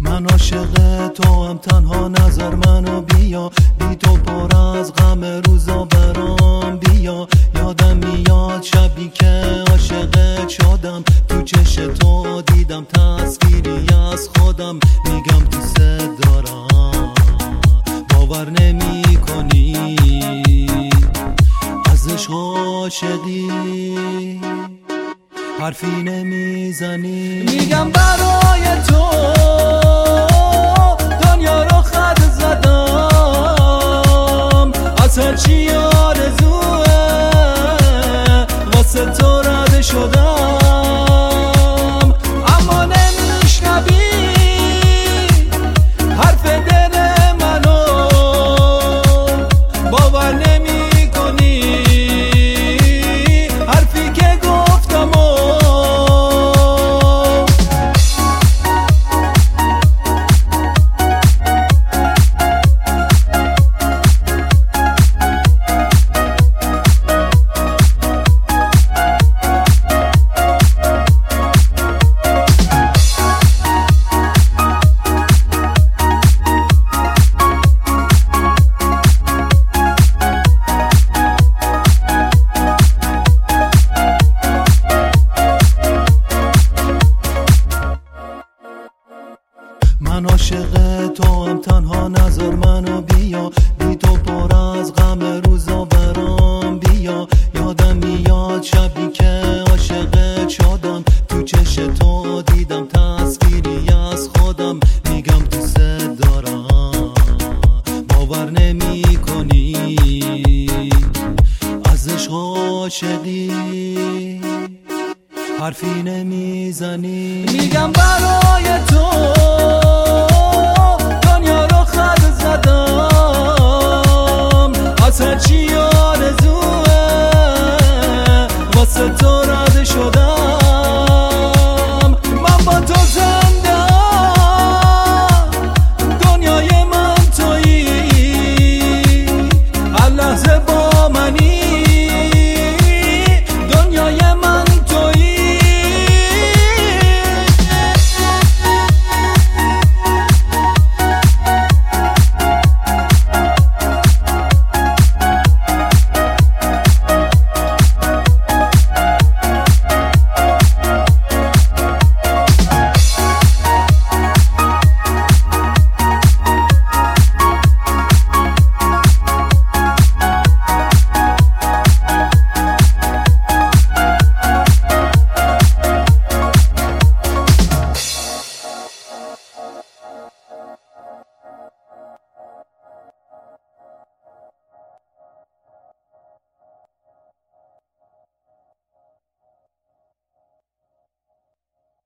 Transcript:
من عاشق تو هم، تنها نظر منو بیا، بی تو پر از غم روزا برام بیا. یادم میاد شبی که عاشقت شدم، تو چش تو دیدم تصویری از خودم. میگم دوست دارم، باور نمی کنی از عشق عاشقی حرفی نمیزنی. میگم برای تو دنیا رو خط زدم، از هرچی آرزوه واسه تو رد شدم. اما نمیشنوی حرف دل منو، باور نمی کنی حرفی که گفتم. من عاشق تو هم، تنها نظر منو بیا، بی تو پر از غم روزا برام بیا. یادم میاد شبی که عاشقت شدم، تو چش تو دیدم تصویری از خودم. میگم دوست دارم، باور نمی کنی از عشق عاشقی حرفی نمیزنی. میگم برای